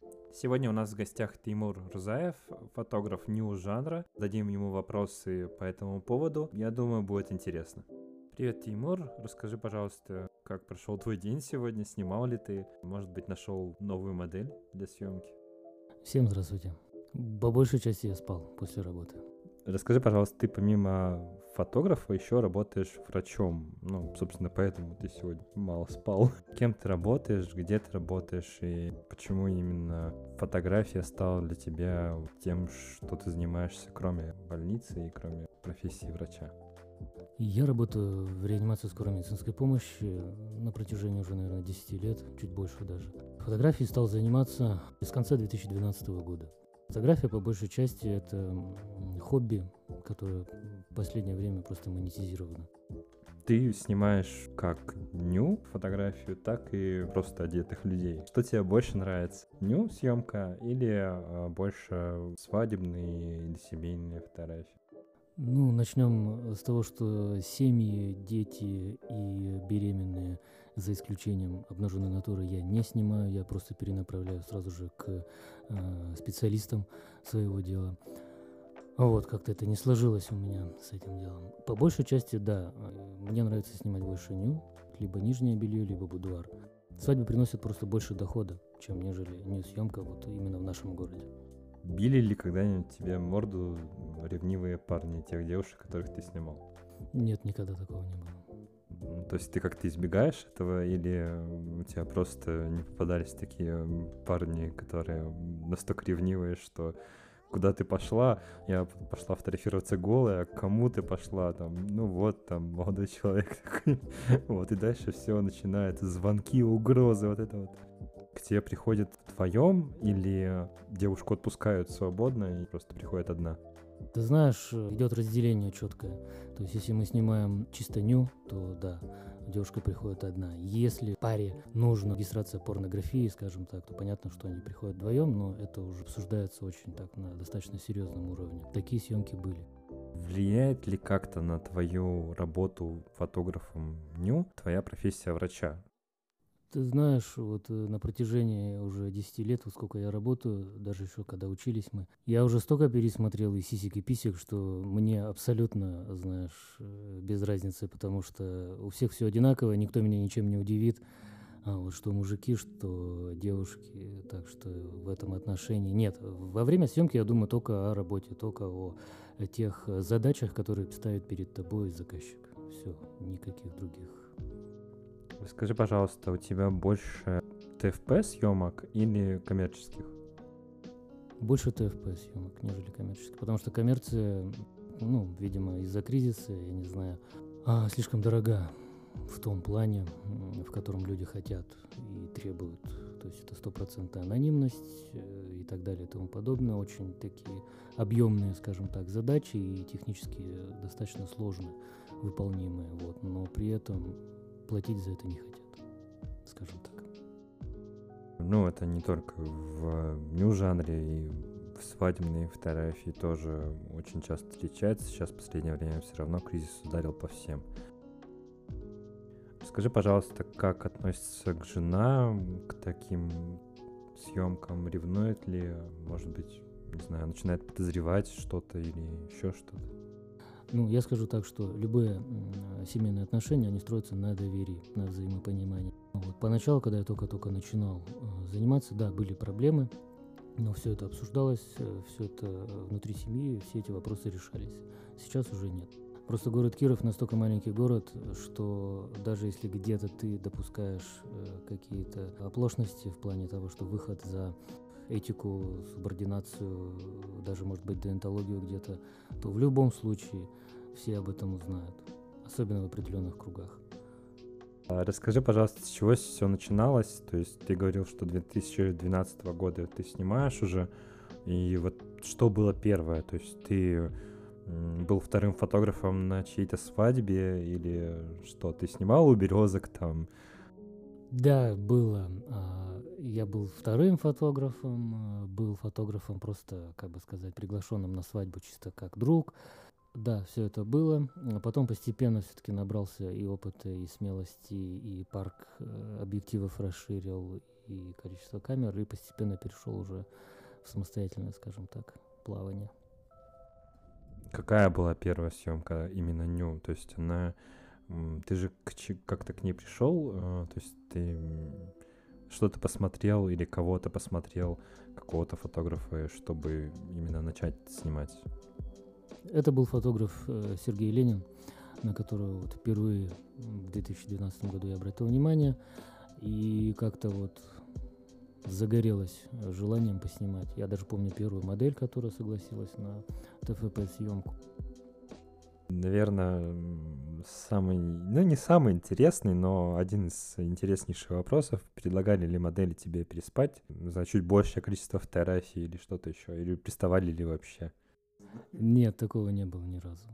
Сегодня у нас в гостях Тимур Рузаев, фотограф нью-жанра. Дадим ему вопросы по этому поводу. Я думаю, будет интересно. Привет, Тимур. Расскажи, пожалуйста, как прошел твой день сегодня? Снимал ли ты? Может быть, нашел новую модель для съемки? Всем здравствуйте. По большей части я спал после работы. Расскажи, пожалуйста, ты помимо фотографа еще работаешь врачом. Собственно, поэтому ты сегодня мало спал. Кем ты работаешь, где ты работаешь и почему именно фотография стала для тебя тем, что ты занимаешься, кроме больницы и кроме профессии врача? Я работаю в реанимации скорой медицинской помощи на протяжении уже, наверное, 10 лет, чуть больше даже. Фотографией стал заниматься с конца 2012 года. Фотография, по большей части, это хобби, которое в последнее время просто монетизировано. Ты снимаешь как фотографию, так и просто одетых людей. Что тебе больше нравится? Съемка или больше свадебные или семейные фотографии? Начнем с того, что семьи, дети и беременные, за исключением обнаженной натуры, я не снимаю, я просто перенаправляю сразу же к специалистам своего дела. Как-то это не сложилось у меня с этим делом. По большей части, да, мне нравится снимать больше либо нижнее белье, либо будуар. Свадьбы приносят просто больше дохода, чем нежели съемка именно в нашем городе. Били ли когда-нибудь тебе морду ревнивые парни тех девушек, которых ты снимал? Нет, никогда такого не было. То есть ты как-то избегаешь этого, или у тебя просто не попадались такие парни, которые настолько ревнивые, что куда ты пошла? Я пошла фотографироваться голая, а кому ты пошла? Там молодой человек такой. И дальше все начинается, звонки, угрозы, это вот. К тебе приходит вдвоем, или девушку отпускают свободно и просто приходит одна? Ты знаешь, идет разделение четкое. То есть, если мы снимаем чисто то да, девушка приходит одна. Если паре нужна регистрация порнографии, скажем так, то понятно, что они приходят вдвоем, но это уже обсуждается очень так на достаточно серьезном уровне. Такие съемки были. Влияет ли как-то на твою работу фотографом твоя профессия врача? Ты знаешь, на протяжении уже 10 лет, сколько я работаю, даже еще когда учились мы, я уже столько пересмотрел и сисек, и писек, что мне абсолютно, знаешь, без разницы, потому что у всех все одинаково, никто меня ничем не удивит. Что мужики, что девушки, так что в этом отношении нет. Во время съемки я думаю только о работе, только о тех задачах, которые ставит перед тобой заказчик. Все, никаких других. Скажи, пожалуйста, у тебя больше ТФП съемок или коммерческих? Больше ТФП съемок, нежели коммерческих, потому что коммерция, видимо, из-за кризиса, я не знаю, слишком дорога в том плане, в котором люди хотят и требуют. То есть это 100% анонимность и так далее и тому подобное. Очень такие объемные, скажем так, задачи и технически достаточно сложно выполнимые. Но при этом платить за это не хотят, скажем так. Это не только в нью-жанре, и в свадебной фотографии тоже очень часто встречается. Сейчас в последнее время все равно кризис ударил по всем. Скажи, пожалуйста, как относится к жена к таким съемкам? Ревнует ли, может быть, не знаю, начинает подозревать что-то или еще что-то? Я скажу так, что любые семейные отношения, они строятся на доверии, на взаимопонимании. Поначалу, когда я только-только начинал заниматься, да, были проблемы, но все это обсуждалось, все это внутри семьи, все эти вопросы решались. Сейчас уже нет. Просто город Киров настолько маленький город, что даже если где-то ты допускаешь какие-то оплошности в плане того, что выход за этику, субординацию, даже, может быть, деонтологию где-то, то в любом случае все об этом узнают, особенно в определенных кругах. Расскажи, пожалуйста, с чего все начиналось? То есть ты говорил, что 2012 года ты снимаешь уже, и что было первое? То есть ты был вторым фотографом на чьей-то свадьбе или что? Ты снимал у березок там? Да, было. Я был вторым фотографом, был фотографом просто, как бы сказать, приглашенным на свадьбу чисто как друг. Да, все это было. Потом постепенно все-таки набрался и опыта, и смелости, и парк объективов расширил, и количество камер, и постепенно перешел уже в самостоятельное, скажем так, плавание. Какая была первая съемка именно ню? То есть ты же как-то к ней пришел, то есть ты что-то посмотрел или кого-то посмотрел, какого-то фотографа, чтобы именно начать снимать? Это был фотограф Сергей Ленин, на которого вот впервые в 2012 году я обратил внимание, и как-то вот загорелось желанием поснимать. Я даже помню первую модель, которая согласилась на ТФП-съемку. Наверное, не самый интересный, но один из интереснейших вопросов. Предлагали ли модели тебе переспать за чуть большее количество фотографий или что-то еще? Или приставали ли вообще? Нет, такого не было ни разу.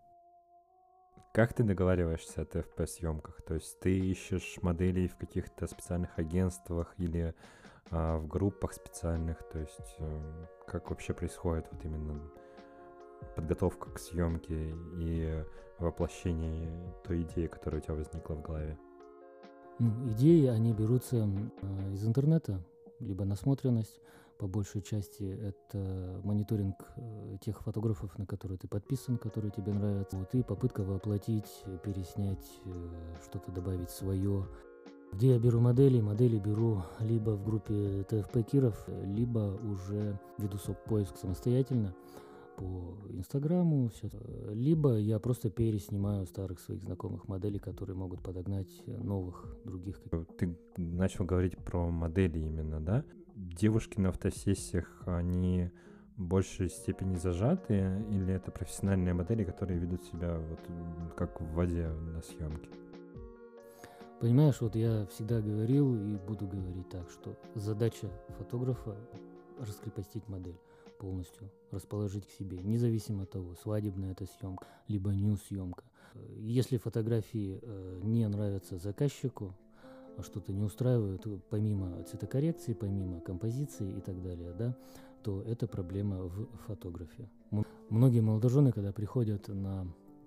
Как ты договариваешься о ТФП-съемках? То есть ты ищешь моделей в каких-то специальных агентствах или в группах специальных? То есть как вообще происходит вот именно подготовка к съемке и воплощение той идеи, которая у тебя возникла в голове? Идеи, они берутся из интернета, либо насмотренность. По большей части это мониторинг тех фотографов, на которые ты подписан, которые тебе нравятся. Вот, и попытка воплотить, переснять, что-то добавить свое. Где я беру модели? Модели беру либо в группе ТФП Киров, либо уже веду поиск самостоятельно по Инстаграму, либо я просто переснимаю старых своих знакомых моделей, которые могут подогнать новых, других. Ты начал говорить про модели именно, да? Девушки на фотосессиях, они в большей степени зажатые, или это профессиональные модели, которые ведут себя вот как в воде на съемке? Понимаешь, вот я всегда говорил и буду говорить так, что задача фотографа раскрепостить модель полностью, расположить к себе, независимо от того, свадебная это съемка, либо нью-съемка. Если фотографии не нравятся заказчику, что-то не устраивает, помимо цветокоррекции, помимо композиции и так далее, да, то это проблема в фотографии. Многие молодожены, когда приходят на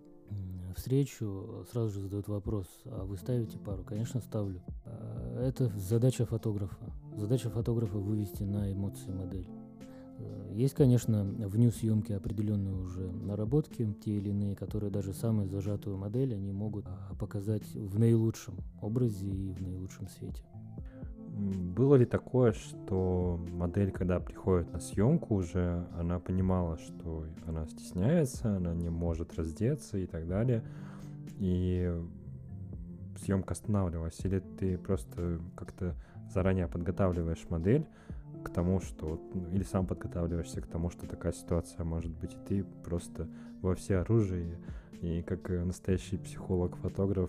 встречу, сразу же задают вопрос: а вы ставите пару? Конечно, ставлю. Это задача фотографа. Задача фотографа вывести на эмоции модель. Есть, конечно, в нью-съемке определенные уже наработки, те или иные, которые даже самую зажатую модель они могут показать в наилучшем образе и в наилучшем свете. Было ли такое, что модель, когда приходит на съемку уже, она понимала, что она стесняется, она не может раздеться и так далее, и съемка останавливалась? Или ты просто как-то заранее подготавливаешь модель к тому, что... или сам подготавливаешься к тому, что такая ситуация может быть, и ты просто во всеоружии, и как настоящий психолог-фотограф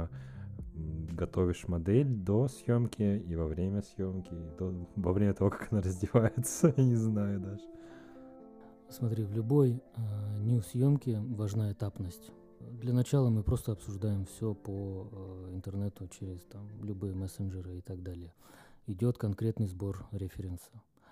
готовишь модель до съемки и во время съемки, и во время того, как она раздевается, я не знаю даже. Смотри, в любой нью-съемке важна этапность. Для начала мы просто обсуждаем все по интернету через любые мессенджеры и так далее. Идет конкретный сбор референса.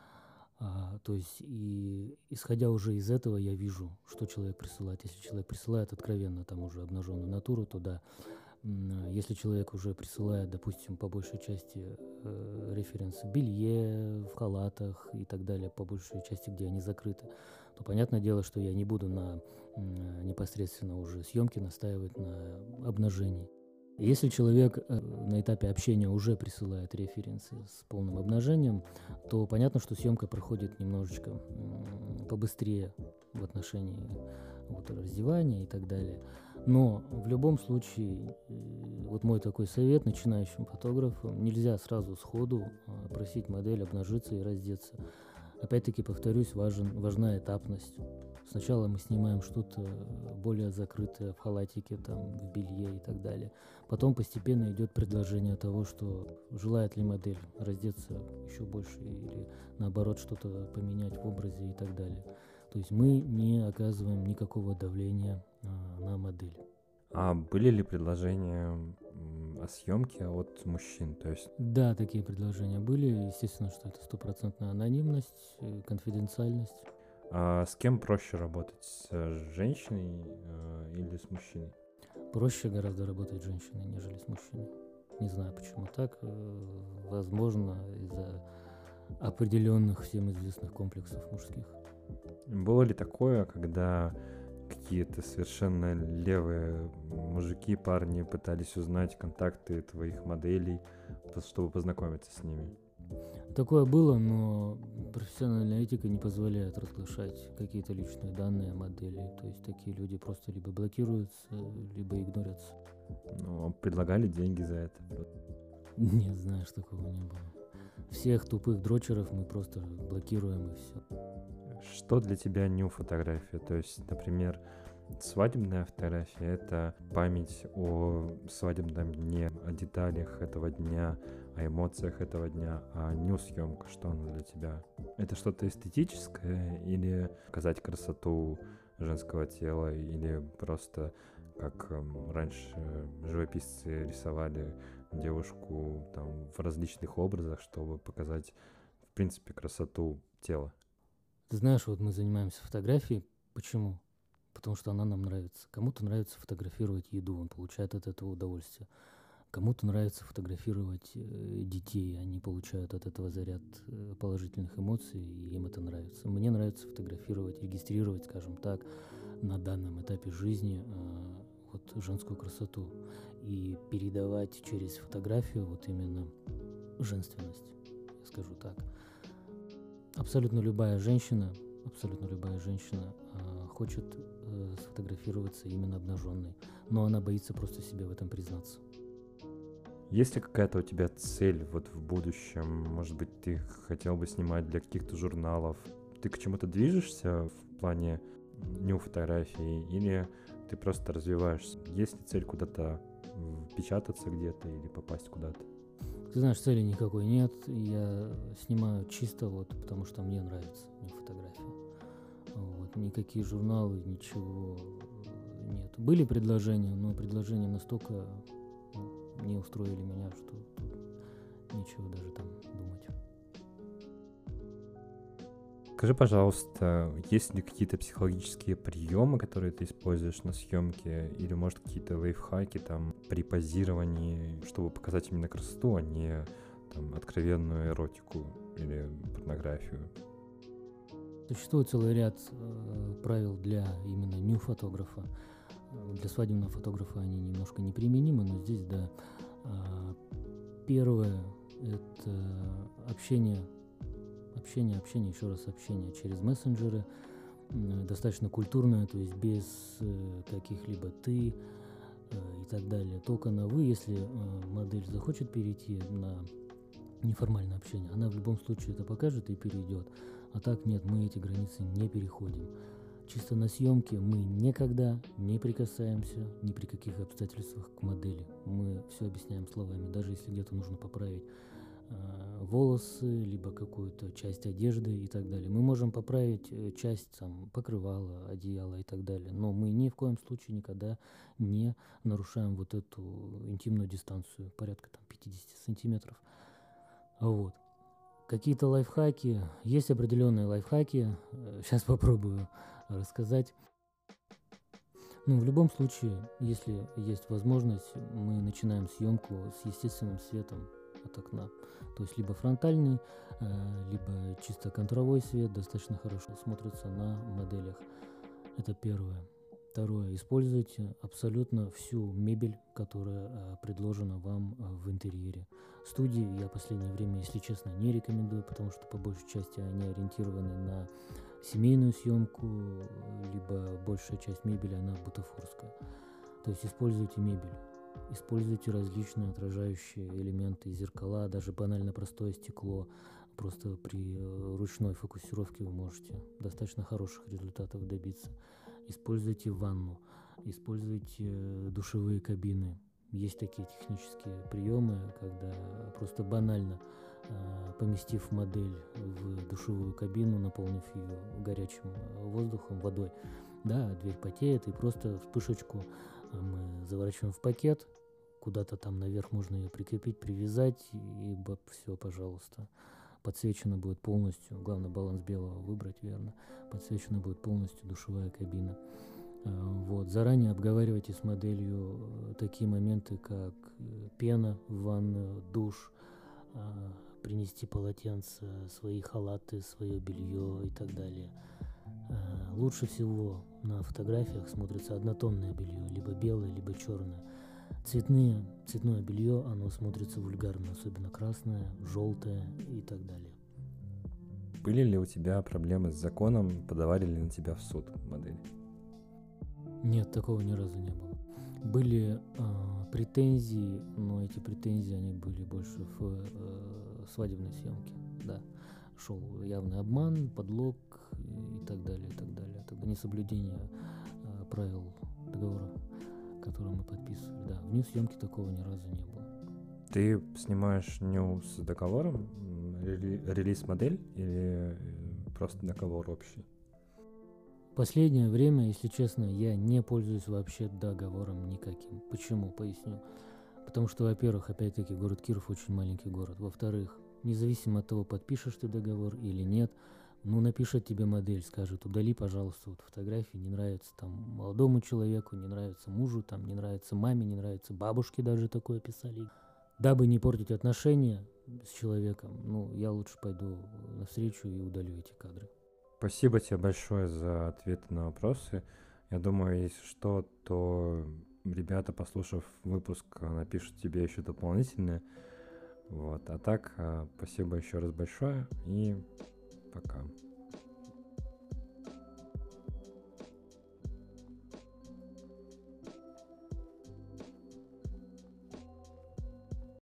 То есть, и исходя уже из этого, я вижу, что человек присылает. Если человек присылает откровенно уже обнаженную натуру, то да. Если человек уже присылает, допустим, по большей части референсы в белье, в халатах и так далее, по большей части, где они закрыты, то понятное дело, что я не буду на непосредственно уже съемке настаивать на обнажении. Если человек на этапе общения уже присылает референсы с полным обнажением, то понятно, что съемка проходит немножечко побыстрее в отношении раздевания и так далее. Но в любом случае, вот мой такой совет начинающим фотографам: нельзя сразу сходу просить модель обнажиться и раздеться. Опять-таки, повторюсь, важна этапность. Сначала мы снимаем что-то более закрытое в халатике, в белье и так далее. Потом постепенно идет предложение того, что желает ли модель раздеться еще больше или наоборот что-то поменять в образе и так далее. То есть мы не оказываем никакого давления на модель. А были ли предложения о съемке от мужчин? То есть... Да, такие предложения были. Естественно, что это стопроцентная анонимность, конфиденциальность. А с кем проще работать? С женщиной или с мужчиной? Проще гораздо работать с женщиной, нежели с мужчиной. Не знаю, почему так. Возможно, из-за определенных всем известных комплексов мужских. Было ли такое, когда какие-то совершенно левые мужики, парни пытались узнать контакты твоих моделей, чтобы познакомиться с ними? Такое было, но профессиональная этика не позволяет разглашать какие-то личные данные модели. То есть такие люди просто либо блокируются, либо игнорятся. Ну, предлагали деньги за это. Не знаю, что такого не было. Всех тупых дрочеров мы просто блокируем и все. Что для тебя ню-фотография? То есть, например, свадебная фотография — это память о свадебном дне, о деталях этого дня, о эмоциях этого дня, а ню-съемка, что она для тебя? Это что-то эстетическое или показать красоту женского тела, или просто как раньше живописцы рисовали девушку там в различных образах, чтобы показать, в принципе, красоту тела? Ты знаешь, вот мы занимаемся фотографией. Почему? Потому что она нам нравится. Кому-то нравится фотографировать еду, он получает от этого удовольствие. Кому-то нравится фотографировать детей, они получают от этого заряд положительных эмоций, и им это нравится. Мне нравится фотографировать, регистрировать, скажем так, на данном этапе жизни вот женскую красоту и передавать через фотографию вот именно женственность, я скажу так. Абсолютно любая женщина хочет сфотографироваться именно обнаженной, но она боится просто себе в этом признаться. Есть ли какая-то у тебя цель вот в будущем? Может быть, ты хотел бы снимать для каких-то журналов? Ты к чему-то движешься в плане ню-фотографии или ты просто развиваешься? Есть ли цель куда-то печататься где-то или попасть куда-то? Ты знаешь, цели никакой нет. Я снимаю чисто вот потому, что мне нравится фотография. Вот. Никакие журналы, ничего нет. Были предложения, но предложения настолько не устроили меня, что тут нечего даже там думать. Скажи, пожалуйста, есть ли какие-то психологические приемы, которые ты используешь на съемке, или, может, какие-то лайфхаки там при позировании, чтобы показать именно красоту, а не там откровенную эротику или порнографию? Существует целый ряд правил для именно ню-фотографа. Для свадебного фотографа они немножко неприменимы, но здесь, да. Первое – это общение, еще раз общение через мессенджеры, достаточно культурное, то есть без каких-либо «ты» и так далее. Только на «вы», если модель захочет перейти на неформальное общение, она в любом случае это покажет и перейдет. А так нет, мы эти границы не переходим. Чисто на съемке мы никогда не прикасаемся ни при каких обстоятельствах к модели. Мы все объясняем словами, даже если где-то нужно поправить волосы, либо какую-то часть одежды и так далее. Мы можем поправить часть там, покрывала, одеяла и так далее, но мы ни в коем случае никогда не нарушаем вот эту интимную дистанцию, порядка там 50 сантиметров. Вот. Какие-то лайфхаки, есть определенные лайфхаки, сейчас попробую рассказать. Ну, в любом случае, если есть возможность, мы начинаем съемку с естественным светом от окна. То есть либо фронтальный, либо чисто контровой свет достаточно хорошо смотрится на моделях. Это первое. Второе. Используйте абсолютно всю мебель, которая предложена вам в интерьере. Студии я в последнее время, если честно, не рекомендую, потому что по большей части они ориентированы на семейную съемку, либо большая часть мебели, она бутафорская. То есть используйте мебель. Используйте различные отражающие элементы, зеркала, даже банально простое стекло. Просто при ручной фокусировке вы можете достаточно хороших результатов добиться. Используйте ванну, используйте душевые кабины. Есть такие технические приемы, когда просто банально поместив модель в душевую кабину, наполнив ее горячим воздухом, водой, да, дверь потеет, и просто вспышечку мы заворачиваем в пакет, куда-то там наверх можно ее прикрепить, привязать, и все, пожалуйста. Подсвечена будет полностью, главное баланс белого выбрать верно, подсвечена будет полностью душевая кабина. Вот. Заранее обговаривайте с моделью такие моменты, как пена в ванную, душ, принести полотенце, свои халаты, свое белье и так далее. Лучше всего на фотографиях смотрится однотонное белье, либо белое, либо черное. Цветное белье, оно смотрится вульгарно, особенно красное, желтое и так далее. Были ли у тебя проблемы с законом? Подавали ли на тебя в суд модели? Нет, такого ни разу не было. Были претензии, но эти претензии, они были больше в свадебной съемке. Да, шел явный обман, подлог и так далее, и так далее. Тогда несоблюдение правил договора, который мы подписывали. Да, вне съемки такого ни разу не было. Ты снимаешь не с договором релиз-модель или просто договор общий? Последнее время, если честно, я не пользуюсь вообще договором никаким. Почему? Поясню. Потому что, во-первых, опять-таки, город Киров очень маленький город. Во-вторых, независимо от того, подпишешь ты договор или нет, напишет тебе модель, скажет, удали, пожалуйста, вот фотографии, не нравится там молодому человеку, не нравится мужу, там, не нравится маме, не нравится бабушке, даже такое писали. Дабы не портить отношения с человеком, я лучше пойду навстречу и удалю эти кадры. Спасибо тебе большое за ответы на вопросы. Я думаю, если что, то ребята, послушав выпуск, напишут тебе еще дополнительное. Вот. А так, спасибо еще раз большое и пока.